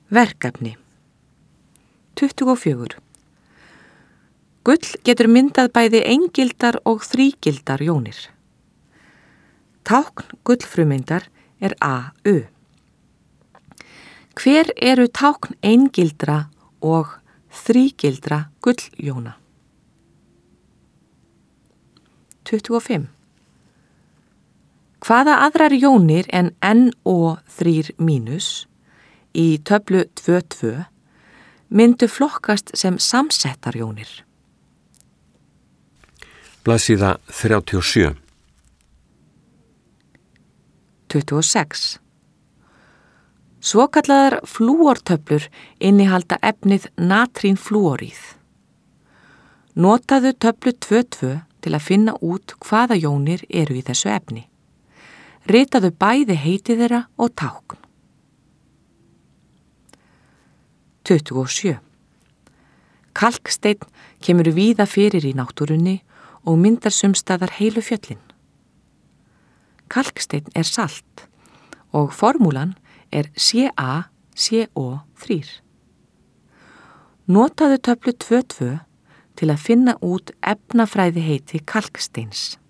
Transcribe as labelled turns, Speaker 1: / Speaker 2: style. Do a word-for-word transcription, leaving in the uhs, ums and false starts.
Speaker 1: Verkefni. tuttugu og fjögur. Gull getur myndað bæði eingildar og þrígildar jónir. Tákn gullfrumeindar er A U. Hver eru tákn eingildra og þrígildra gulljóna? tuttugu og fimm. Hvaða aðrar jónir en N O þrjú mínus í töflu tvö tvö myndu flokkast sem samsettarjónir?
Speaker 2: Blaðsíða þrjátíu og sjö.
Speaker 1: tuttugu og sex. Svokallaðar flúortöflur innihalda efnið natrínflúoríð. Notaðu töflu tvö tvö til að finna út hvaða jónir eru í þessu efni. Ritaðu bæði heiti þeirra og tákn. tuttugu og sjö. Kalksteinn kemur víða fyrir í náttúrunni og myndar sumstaðar heilu fjöllin. Kalksteinn er salt og formúlan er C A C O þrjú. Notaðu töflu tvö tvö til að finna út efnafræði heiti kalksteins.